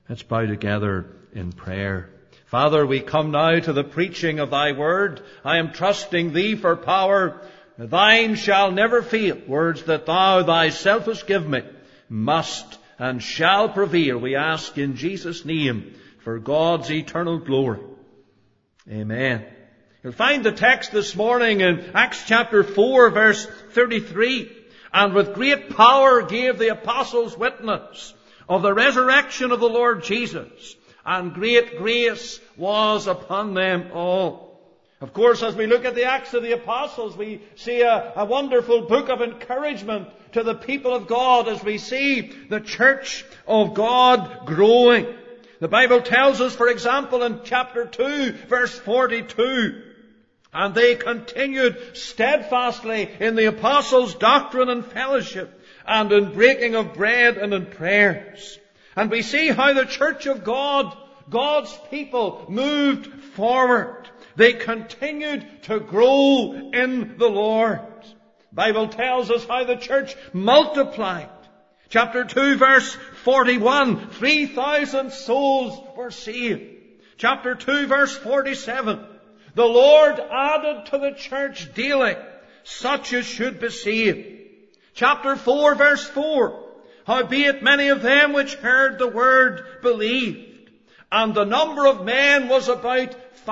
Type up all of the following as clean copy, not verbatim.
Let's bow together in prayer. Father, we come now to the preaching of Thy Word. I am trusting Thee for power. Thine shall never fail. Words that Thou Thyself hast given me must and shall prevail. We ask in Jesus' name for God's eternal glory. Amen. You'll find the text this morning in Acts chapter 4, verse 33. And with great power gave the apostles witness of the resurrection of the Lord Jesus, and great grace was upon them all. Of course, as we look at the Acts of the Apostles, we see a wonderful book of encouragement to the people of God as we see the church of God growing. The Bible tells us, for example, in chapter 2, verse 42, and they continued steadfastly in the apostles' doctrine and fellowship, and in breaking of bread and in prayers. And we see how the church of God, God's people, moved forward. They continued to grow in the Lord. The Bible tells us how the church multiplied. Chapter 2, verse 41, 3,000 souls were saved. Chapter 2, verse 47, the Lord added to the church daily such as should be saved. Chapter 4, verse 4, howbeit many of them which heard the word believed, and the number of men was about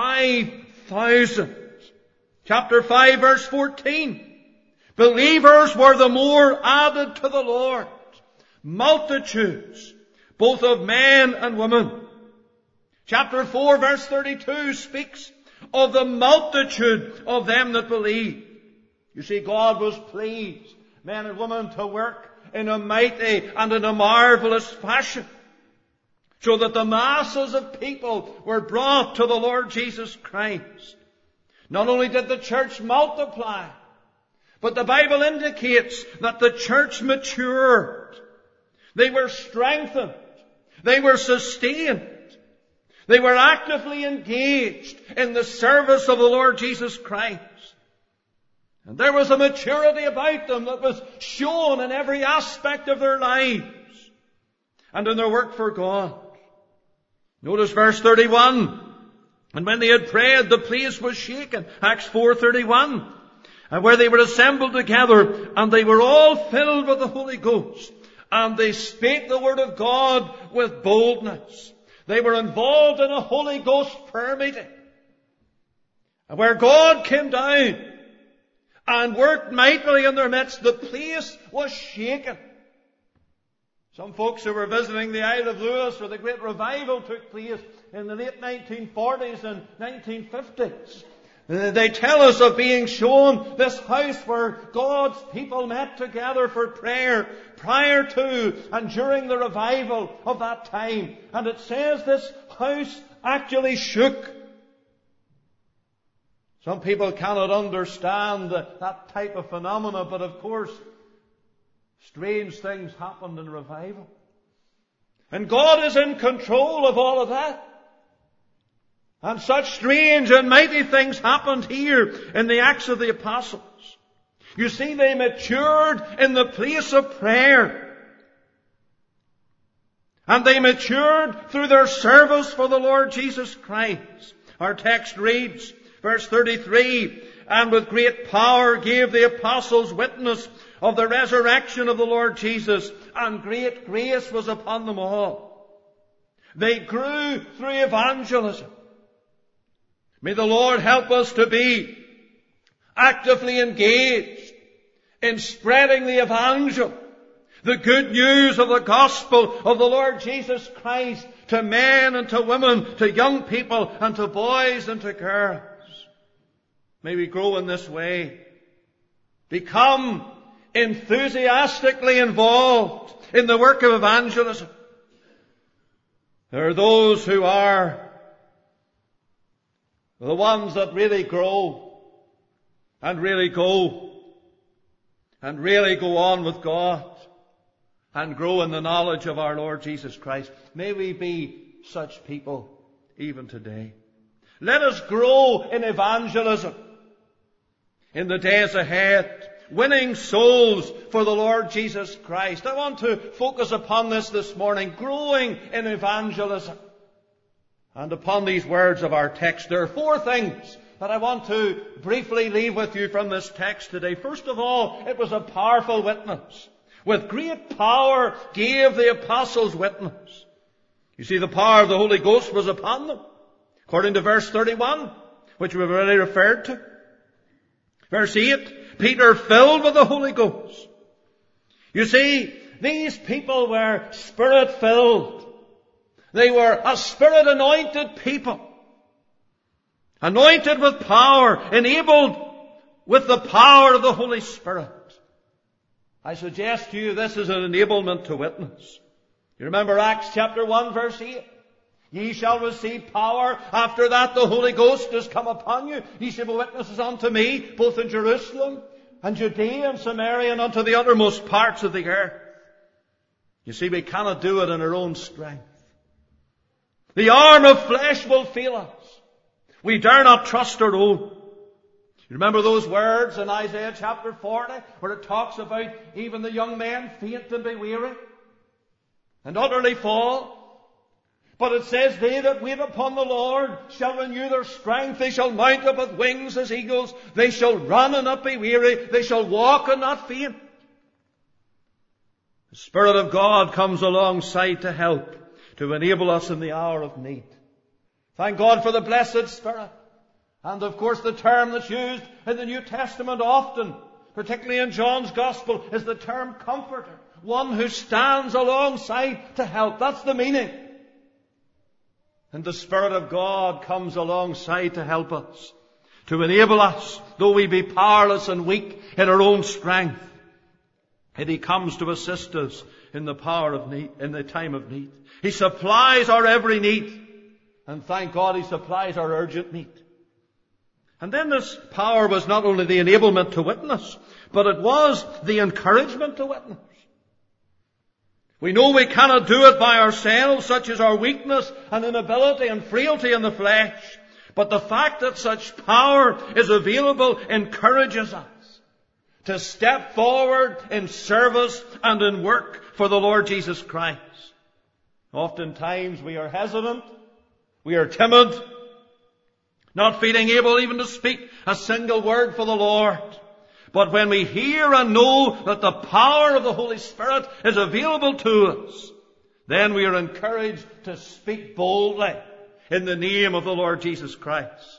5,000. Chapter 5, verse 14, believers were the more added to the Lord, multitudes, both of men and women. Chapter 4, verse 32 speaks of the multitude of them that believed. You see, God was pleased, men and women, to work in a mighty and in a marvelous fashion, so that the masses of people were brought to the Lord Jesus Christ. Not only did the church multiply, but the Bible indicates that the church matured. They were strengthened. They were sustained. They were actively engaged in the service of the Lord Jesus Christ. And there was a maturity about them that was shown in every aspect of their lives and in their work for God. Notice verse 31. And when they had prayed, the place was shaken. Acts 4:31. And where they were assembled together, and they were all filled with the Holy Ghost, and they spake the word of God with boldness. They were involved in a Holy Ghost prayer meeting, and where God came down and worked mightily in their midst, the place was shaken. Some folks who were visiting the Isle of Lewis, where the great revival took place in the late 1940s and 1950s, they tell us of being shown this house where God's people met together for prayer prior to and during the revival of that time. And it says this house actually shook. Some people cannot understand that type of phenomena, but of course, strange things happened in revival. And God is in control of all of that. And such strange and mighty things happened here in the Acts of the Apostles. You see, they matured in the place of prayer. And they matured through their service for the Lord Jesus Christ. Our text reads, verse 33, and with great power gave the apostles witness of the resurrection of the Lord Jesus, and great grace was upon them all. They grew through evangelism. May the Lord help us to be actively engaged in spreading the evangel, the good news of the gospel of the Lord Jesus Christ to men and to women, to young people and to boys and to girls. May we grow in this way. Become enthusiastically involved in the work of evangelism. There are those who are the ones that really grow and really go and really go on with God and grow in the knowledge of our Lord Jesus Christ. May we be such people even today. Let us grow in evangelism in the days ahead. winning souls for the Lord Jesus Christ. I want to focus upon this morning, growing in evangelism. And upon these words of our text, there are 4 things that I want to briefly leave with you from this text today. First of all, it was a powerful witness. With great power gave the apostles witness. You see, the power of the Holy Ghost was upon them, according to verse 31, which we've already referred to. Verse 8, Peter filled with the Holy Ghost. You see, these people were Spirit-filled. They were a Spirit-anointed people. Anointed with power, enabled with the power of the Holy Spirit. I suggest to you this is an enablement to witness. You remember Acts chapter 1 verse 8? Ye shall receive power. After that the Holy Ghost has come upon you. Ye shall be witnesses unto me, both in Jerusalem and Judea and Samaria and unto the uttermost parts of the earth. You see, we cannot do it in our own strength. The arm of flesh will fail us. We dare not trust our own. You remember those words in Isaiah chapter 40 where it talks about even the young men faint and be weary and utterly fall. But it says, they that wait upon the Lord shall renew their strength. They shall mount up with wings as eagles. They shall run and not be weary. They shall walk and not faint. The Spirit of God comes alongside to help, to enable us in the hour of need. Thank God for the blessed Spirit. And of course the term that's used in the New Testament often, particularly in John's Gospel, is the term comforter. One who stands alongside to help. That's the meaning. And the Spirit of God comes alongside to help us, to enable us, though we be powerless and weak in our own strength. And He comes to assist us in the power of need, in the time of need. He supplies our every need. And thank God He supplies our urgent need. And then this power was not only the enablement to witness, but it was the encouragement to witness. We know we cannot do it by ourselves, such as our weakness and inability and frailty in the flesh. But the fact that such power is available encourages us to step forward in service and in work for the Lord Jesus Christ. Oftentimes we are hesitant, we are timid, not feeling able even to speak a single word for the Lord. But when we hear and know that the power of the Holy Spirit is available to us, then we are encouraged to speak boldly in the name of the Lord Jesus Christ.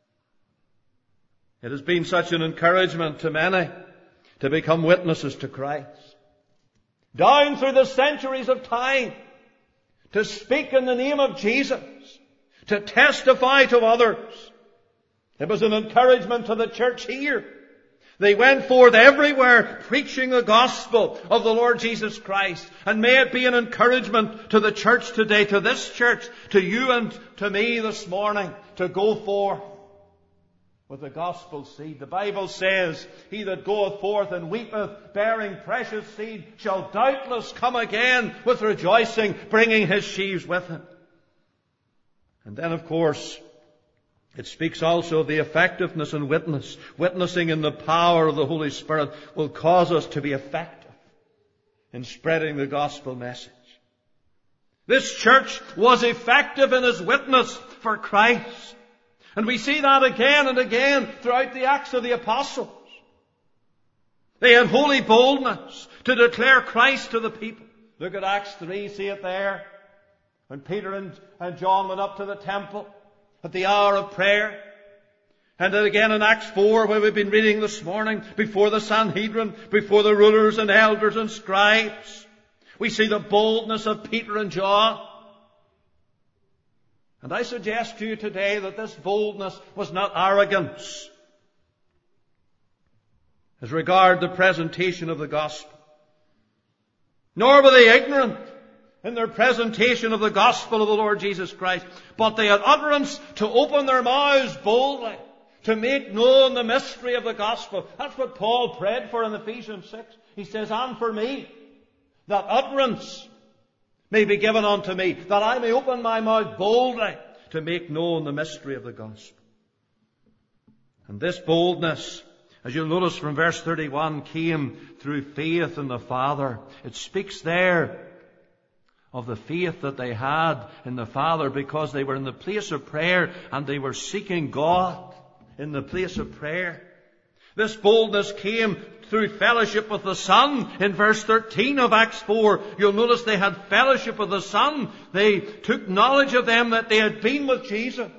It has been such an encouragement to many to become witnesses to Christ. Down through the centuries of time, to speak in the name of Jesus, to testify to others. It was an encouragement to the church here. They went forth everywhere preaching the gospel of the Lord Jesus Christ. And may it be an encouragement to the church today, to this church, to you and to me this morning, to go forth with the gospel seed. The Bible says, he that goeth forth and weepeth, bearing precious seed, shall doubtless come again with rejoicing, bringing his sheaves with him. And then, of course, it speaks also of the effectiveness in witness. Witnessing in the power of the Holy Spirit will cause us to be effective in spreading the gospel message. This church was effective in its witness for Christ. And we see that again and again throughout the Acts of the Apostles. They had holy boldness to declare Christ to the people. Look at Acts 3, see it there. When Peter and John went up to the temple at the hour of prayer. And then again in Acts 4, where we've been reading this morning, before the Sanhedrin, before the rulers and elders and scribes. We see the boldness of Peter and John. And I suggest to you today that this boldness was not arrogance as regard the presentation of the gospel. Nor were they ignorant in their presentation of the gospel of the Lord Jesus Christ. But they had utterance to open their mouths boldly, to make known the mystery of the gospel. That's what Paul prayed for in Ephesians 6. He says, and for me, that utterance may be given unto me, that I may open my mouth boldly to make known the mystery of the gospel. And this boldness as you'll notice from verse 31, came through faith in the Father. It speaks there of the faith that they had in the Father because they were in the place of prayer and they were seeking God in the place of prayer. This boldness came through fellowship with the Son. In verse 13 of Acts 4, you'll notice they had fellowship with the Son. They took knowledge of them that they had been with Jesus.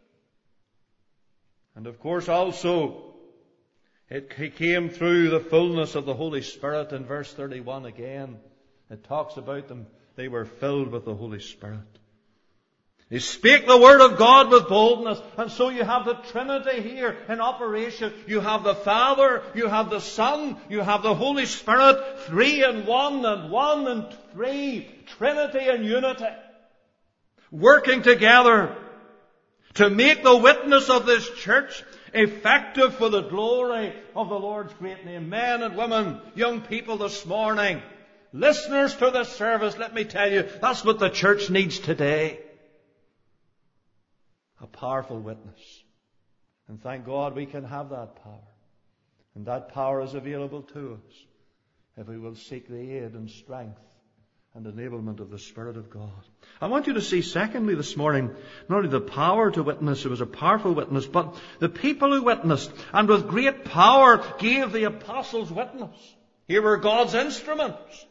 And of course also, it came through the fullness of the Holy Spirit. In verse 31 again, it talks about them. They were filled with the Holy Spirit. They spake the word of God with boldness. And so you have the Trinity here in operation. You have the Father, you have the Son, you have the Holy Spirit, 3 in 1 and 1 in 3. Trinity and unity. Working together to make the witness of this church effective for the glory of the Lord's great name. Men and women, young people this morning, listeners to this service, let me tell you, that's what the church needs today. A powerful witness. And thank God we can have that power. And that power is available to us if we will seek the aid and strength and enablement of the Spirit of God. I want you to see, secondly, this morning, not only the power to witness, it was a powerful witness, but the people who witnessed, and with great power gave the apostles witness. Here were God's instruments.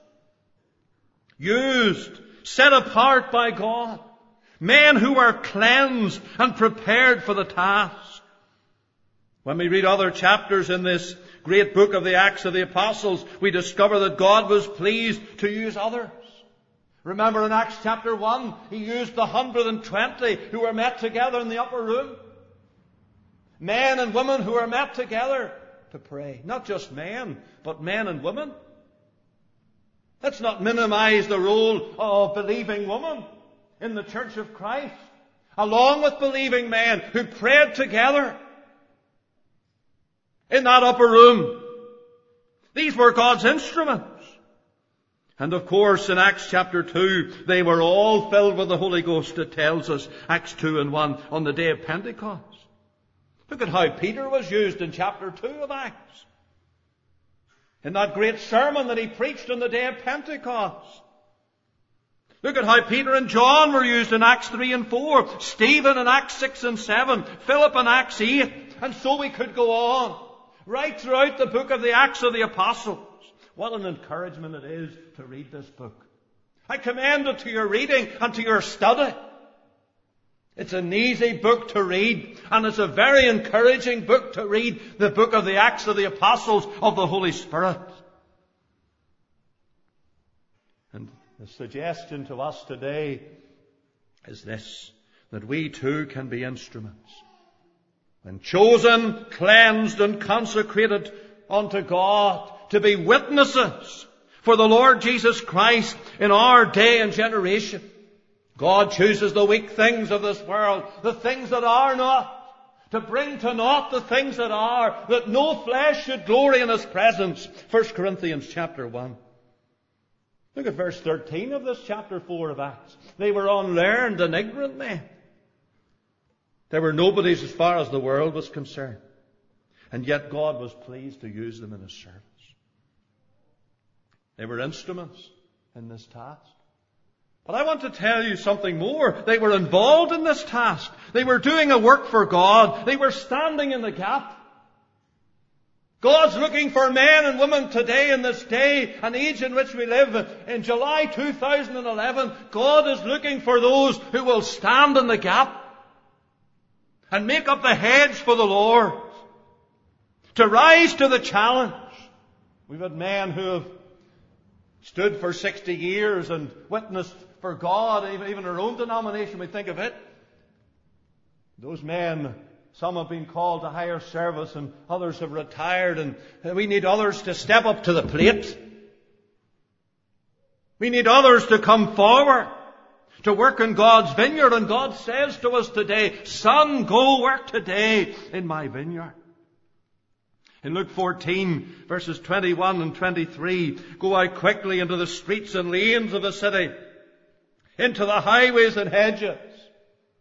Used, set apart by God. Men who were cleansed and prepared for the task. When we read other chapters in this great book of the Acts of the Apostles, we discover that God was pleased to use others. Remember in Acts chapter 1, He used the 120 who were met together in the upper room. Men and women who were met together to pray. Not just men, but men and women. Let's not minimize the role of believing women in the Church of Christ, along with believing men who prayed together in that upper room. These were God's instruments. And of course, in Acts chapter 2, they were all filled with the Holy Ghost, it tells us, Acts 2 and 1, on the day of Pentecost. Look at how Peter was used in chapter 2 of Acts. In that great sermon that he preached on the day of Pentecost. Look at how Peter and John were used in Acts 3 and 4, Stephen in Acts 6 and 7, Philip in Acts 8, and so we could go on. Right throughout the book of the Acts of the Apostles. What an encouragement it is to read this book. I commend it to your reading and to your study. It's an easy book to read, and it's a very encouraging book to read, the book of the Acts of the Apostles of the Holy Spirit. And the suggestion to us today is this, that we too can be instruments. When chosen, cleansed and consecrated unto God, to be witnesses for the Lord Jesus Christ in our day and generation. God chooses the weak things of this world, the things that are not, to bring to naught the things that are, that no flesh should glory in His presence. 1 Corinthians chapter 1. Look at verse 13 of this chapter 4 of Acts. They were unlearned and ignorant men. They were nobodies as far as the world was concerned. And yet God was pleased to use them in His service. They were instruments in this task. But I want to tell you something more. They were involved in this task. They were doing a work for God. They were standing in the gap. God's looking for men and women today in this day and age in which we live. In July 2011, God is looking for those who will stand in the gap and make up the hedge for the Lord. To rise to the challenge. We've had men who have stood for 60 years and witnessed for God, even our own denomination, we think of it. Those men, some have been called to higher service and others have retired, and we need others to step up to the plate. We need others to come forward to work in God's vineyard, and God says to us today, son, go work today in my vineyard. In Luke 14, verses 21 and 23, go out quickly into the streets and lanes of the city, into the highways and hedges.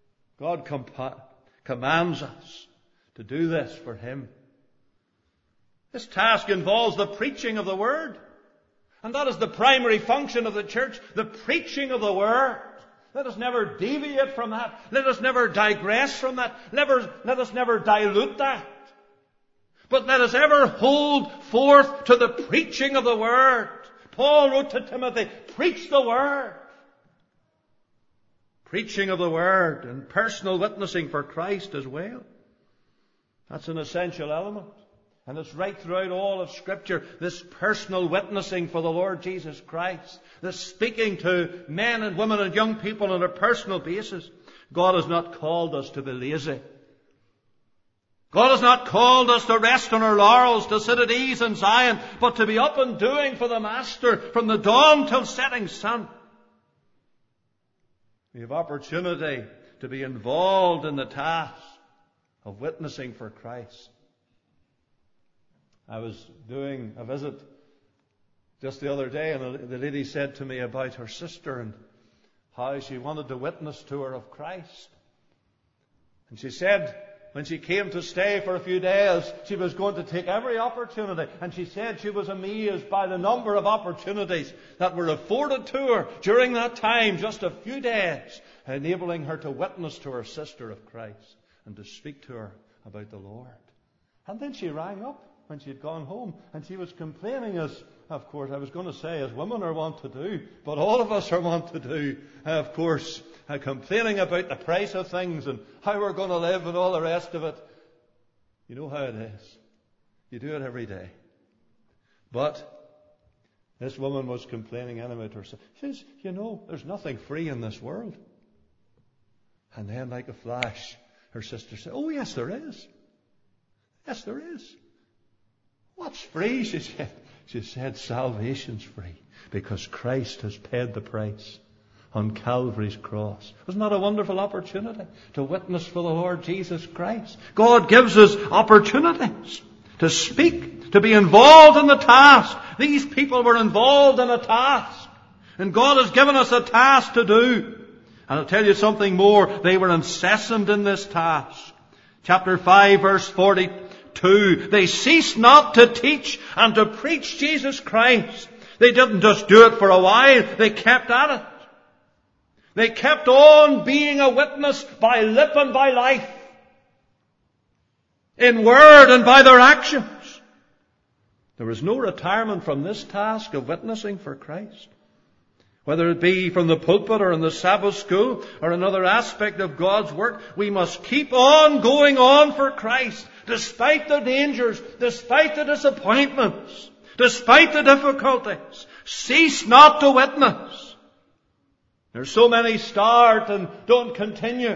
God commands us to do this for Him. This task involves the preaching of the Word. And that is the primary function of the church, the preaching of the Word. Let us never deviate from that. Let us never digress from that. Let us never dilute that. But let us ever hold forth to the preaching of the Word. Paul wrote to Timothy, preach the Word. Preaching of the Word and personal witnessing for Christ as well. That's an essential element. And it's right throughout all of Scripture, this personal witnessing for the Lord Jesus Christ. This speaking to men and women and young people on a personal basis. God has not called us to be lazy. God has not called us to rest on our laurels, to sit at ease in Zion, but to be up and doing for the Master from the dawn till setting sun. We have opportunity to be involved in the task of witnessing for Christ. I was doing a visit just the other day, and the lady said to me about her sister and how she wanted to witness to her of Christ. And she said when she came to stay for a few days, she was going to take every opportunity. And she said she was amazed by the number of opportunities that were afforded to her during that time, just a few days, enabling her to witness to her sister of Christ and to speak to her about the Lord. And then she rang up when she had gone home, and she was complaining, as, of course, I was going to say, as women are wont to do, but all of us are wont to do, of course, complaining about the price of things and how we're going to live and all the rest of it. You know how it is. You do it every day. But this woman was complaining anyway to herself. She says, there's nothing free in this world. And then, like a flash, her sister said, oh, yes, there is. Yes, there is. What's free? She said. She said, salvation's free because Christ has paid the price on Calvary's cross. Wasn't that a wonderful opportunity to witness for the Lord Jesus Christ? God gives us opportunities to speak, to be involved in the task. These people were involved in a task, and God has given us a task to do. And I'll tell you something more. They were incessant in this task. Chapter 5, verse 42. They ceased not to teach and to preach Jesus Christ. They didn't just do it for a while. They kept at it. They kept on being a witness by lip and by life, in word and by their actions. There was no retirement from this task of witnessing for Christ. Whether it be from the pulpit or in the Sabbath school or another aspect of God's work, we must keep on going on for Christ, despite the dangers, despite the disappointments, despite the difficulties. Cease not to witness. There's so many start and don't continue.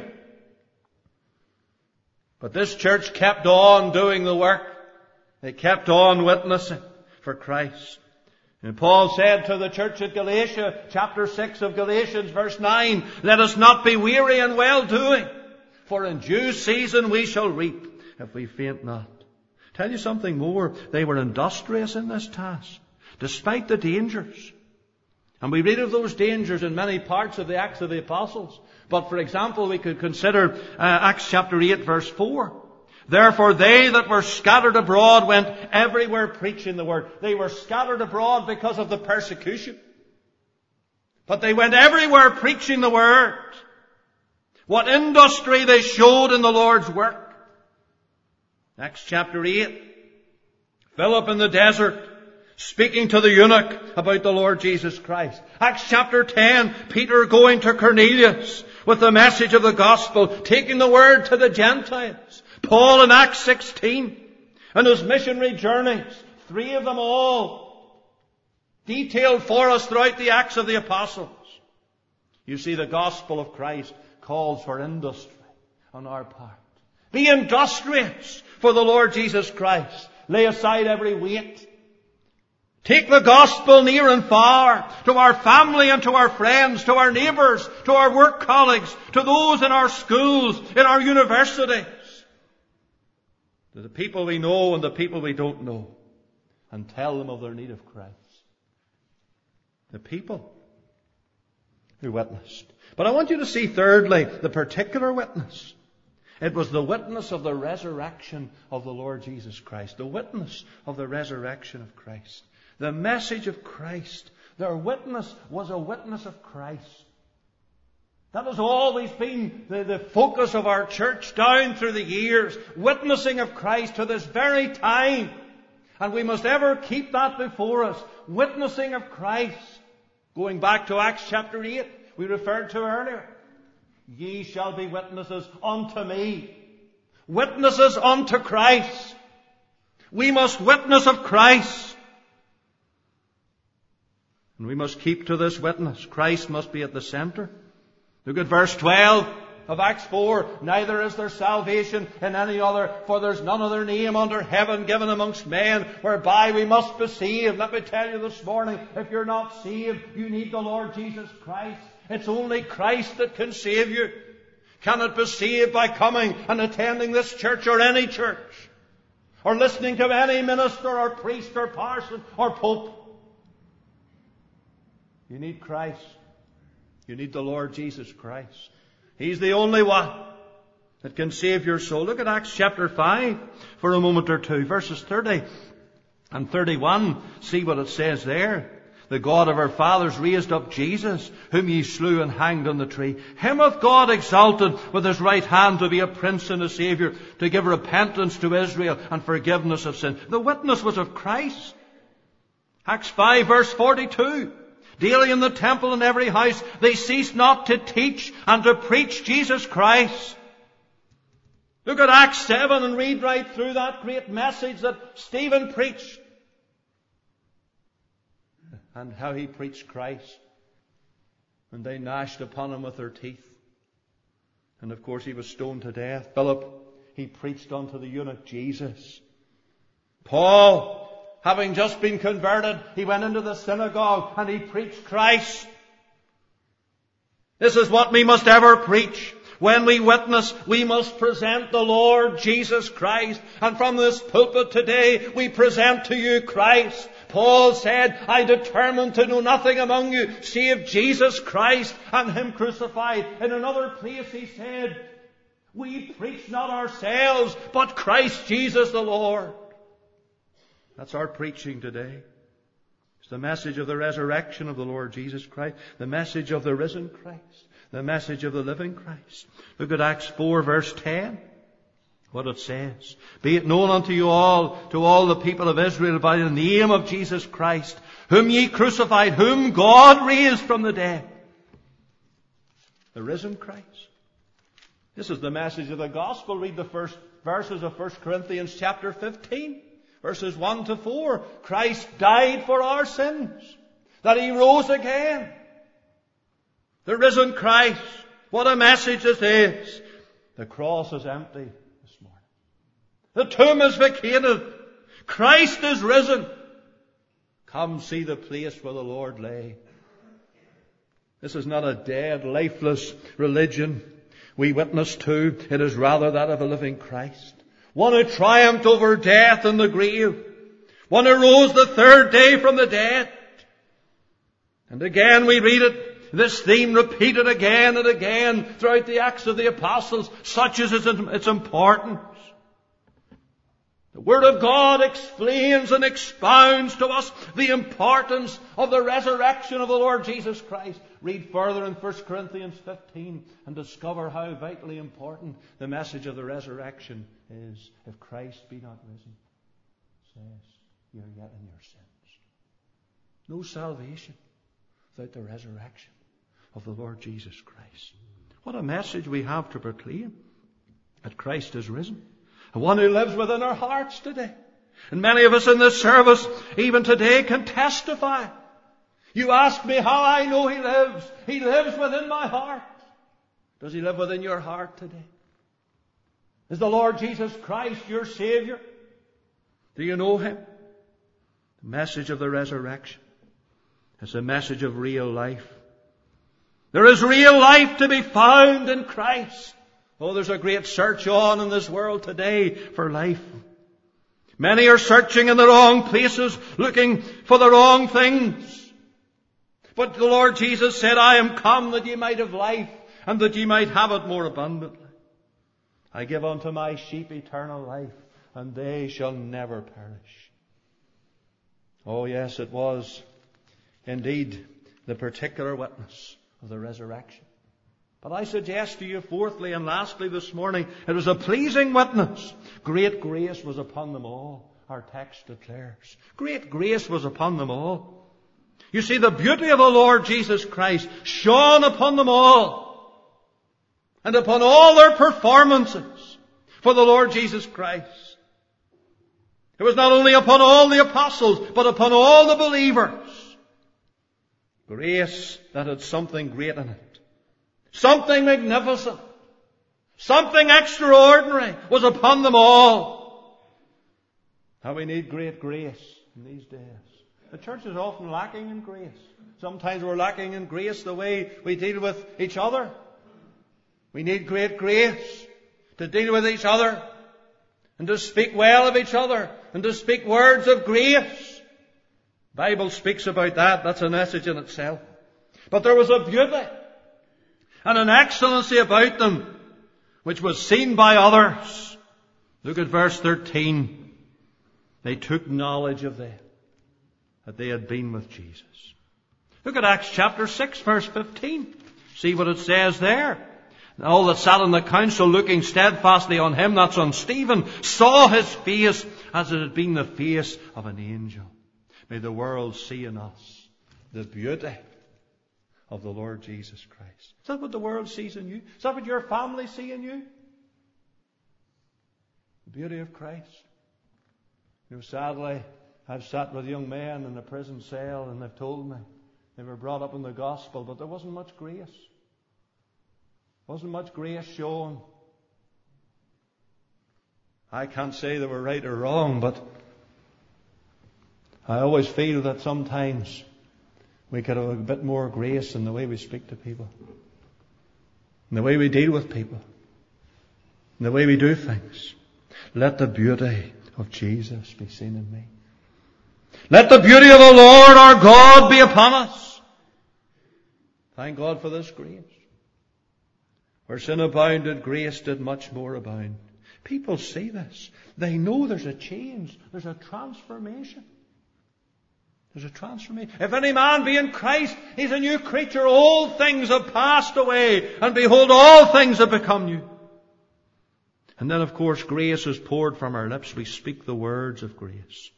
But this church kept on doing the work. They kept on witnessing for Christ. And Paul said to the church at Galatia, chapter 6 of Galatians, verse 9, let us not be weary in well-doing, for in due season we shall reap if we faint not. Tell you something more. They were industrious in this task, despite the dangers. And we read of those dangers in many parts of the Acts of the Apostles. But for example, we could consider Acts chapter 8, verse 4. Therefore they that were scattered abroad went everywhere preaching the word. They were scattered abroad because of the persecution. But they went everywhere preaching the word. What industry they showed in the Lord's work. Acts chapter 8. Philip in the desert, speaking to the eunuch about the Lord Jesus Christ. Acts chapter 10, Peter going to Cornelius with the message of the gospel, taking the word to the Gentiles. Paul in Acts 16, and his missionary journeys, 3 of them all, detailed for us throughout the Acts of the Apostles. You see, the gospel of Christ calls for industry on our part. Be industrious for the Lord Jesus Christ. Lay aside every weight. Take the gospel near and far, to our family and to our friends, to our neighbours, to our work colleagues, to those in our schools, in our universities, to the people we know and the people we don't know, and tell them of their need of Christ. The people who witnessed. But I want you to see thirdly, the particular witness. It was the witness of the resurrection of the Lord Jesus Christ. The witness of the resurrection of Christ. The message of Christ. Their witness was a witness of Christ. That has always been the focus of our church down through the years. Witnessing of Christ to this very time. And we must ever keep that before us. Witnessing of Christ. Going back to Acts chapter 8, we referred to earlier. Ye shall be witnesses unto me. Witnesses unto Christ. We must witness of Christ. And we must keep to this witness. Christ must be at the center. Look at verse 12 of Acts 4. Neither is there salvation in any other, for there's none other name under heaven given amongst men whereby we must be saved. Let me tell you this morning, if you're not saved, you need the Lord Jesus Christ. It's only Christ that can save you. Cannot be saved by coming and attending this church or any church, or listening to any minister or priest or parson or pope. You need Christ. You need the Lord Jesus Christ. He's the only one that can save your soul. Look at Acts chapter 5 for a moment or two. Verses 30 and 31. See what it says there. The God of our fathers raised up Jesus, whom ye slew and hanged on the tree. Him hath God exalted with his right hand to be a prince and a saviour, to give repentance to Israel and forgiveness of sin. The witness was of Christ. Acts 5 verse 42. Daily in the temple and every house they ceased not to teach and to preach Jesus Christ. Look at Acts 7 and read right through that great message that Stephen preached. And how he preached Christ. And they gnashed upon him with their teeth. And of course he was stoned to death. Philip, he preached unto the eunuch Jesus. Paul, having just been converted, he went into the synagogue and he preached Christ. This is what we must ever preach. When we witness, we must present the Lord Jesus Christ. And from this pulpit today, we present to you Christ. Paul said, I determined to know nothing among you save Jesus Christ and Him crucified. In another place he said, we preach not ourselves, but Christ Jesus the Lord. That's our preaching today. It's the message of the resurrection of the Lord Jesus Christ. The message of the risen Christ. The message of the living Christ. Look at Acts 4 verse 10. What it says. Be it known unto you all, to all the people of Israel, by the name of Jesus Christ, whom ye crucified, whom God raised from the dead. The risen Christ. This is the message of the gospel. Read the first verses of 1 Corinthians chapter 15. Verses 1 to 4. Christ died for our sins. That He rose again. The risen Christ. What a message this is. The cross is empty this morning. The tomb is vacated. Christ is risen. Come see the place where the Lord lay. This is not a dead, lifeless religion we witness to. It is rather that of a living Christ. One who triumphed over death and the grave. One who rose the third day from the dead. And again we read it. This theme repeated again and again throughout the Acts of the Apostles. Such is its importance. The Word of God explains and expounds to us the importance of the resurrection of the Lord Jesus Christ. Read further in 1 Corinthians 15 and discover how vitally important the message of the resurrection is. If Christ be not risen, it says, you're yet in your sins. No salvation without the resurrection of the Lord Jesus Christ. What a message we have to proclaim, that Christ is risen. The one who lives within our hearts today. And many of us in this service, even today, can testify. You ask me how I know He lives. He lives within my heart. Does He live within your heart today? Is the Lord Jesus Christ your Savior? Do you know Him? The message of the resurrection is a message of real life. There is real life to be found in Christ. Oh, there's a great search on in this world today for life. Many are searching in the wrong places, looking for the wrong things. But the Lord Jesus said, I am come that ye might have life, and that ye might have it more abundantly. I give unto my sheep eternal life, and they shall never perish. Oh yes, it was indeed the particular witness of the resurrection. But I suggest to you fourthly and lastly this morning, it was a pleasing witness. Great grace was upon them all, our text declares. Great grace was upon them all. You see, the beauty of the Lord Jesus Christ shone upon them all, and upon all their performances for the Lord Jesus Christ. It was not only upon all the apostles, but upon all the believers. Grace that had something great in it. Something magnificent. Something extraordinary was upon them all. How we need great grace in these days. The church is often lacking in grace. Sometimes we're lacking in grace the way we deal with each other. We need great grace to deal with each other and to speak well of each other and to speak words of grace. The Bible speaks about that. That's a message in itself. But there was a beauty and an excellency about them which was seen by others. Look at verse 13. They took knowledge of them, that they had been with Jesus. Look at Acts chapter 6, verse 15. See what it says there. All that sat in the council, looking steadfastly on him, that's on Stephen, saw his face as it had been the face of an angel. May the world see in us the beauty of the Lord Jesus Christ. Is that what the world sees in you? Is that what your family see in you? The beauty of Christ. You know, sadly, I've sat with young men in a prison cell and they've told me they were brought up in the gospel, but there wasn't much grace. Wasn't much grace shown. I can't say they were right or wrong, but I always feel that sometimes we could have a bit more grace in the way we speak to people, in the way we deal with people, in the way we do things. Let the beauty of Jesus be seen in me. Let the beauty of the Lord our God be upon us. Thank God for this grace. Where sin abounded, grace did much more abound. People see this. They know there's a change. There's a transformation. There's a transformation. If any man be in Christ, he's a new creature. Old things have passed away, and behold, all things have become new. And then, of course, grace is poured from our lips. We speak the words of grace.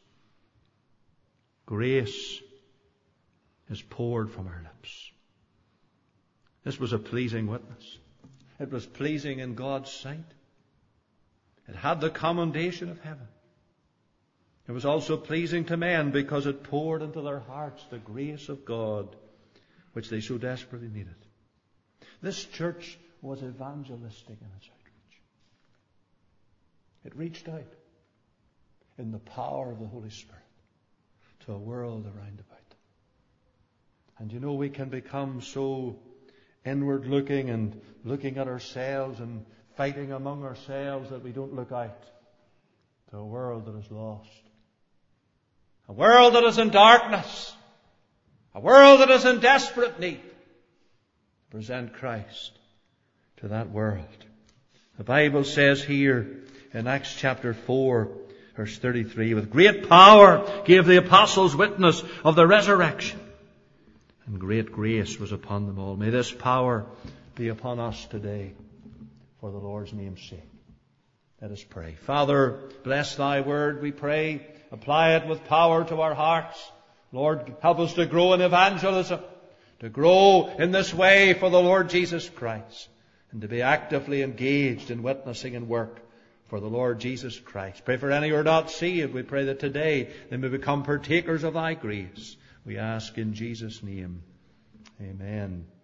Grace is poured from our lips. This was a pleasing witness. It was pleasing in God's sight. It had the commendation of heaven. It was also pleasing to men because it poured into their hearts the grace of God, which they so desperately needed. This church was evangelistic in its outreach. It reached out in the power of the Holy Spirit to a world around about them. And you know, we can become so inward looking and looking at ourselves and fighting among ourselves that we don't look out to a world that is lost. A world that is in darkness. A world that is in desperate need. Present Christ to that world. The Bible says here in Acts chapter 4, verse 33, with great power gave the apostles witness of the resurrection, and great grace was upon them all. May this power be upon us today for the Lord's name's sake. Let us pray. Father, bless thy word, we pray. Apply it with power to our hearts. Lord, help us to grow in evangelism, to grow in this way for the Lord Jesus Christ, and to be actively engaged in witnessing and work for the Lord Jesus Christ. Pray for any who are not saved. We pray that today they may become partakers of thy grace. We ask in Jesus' name. Amen.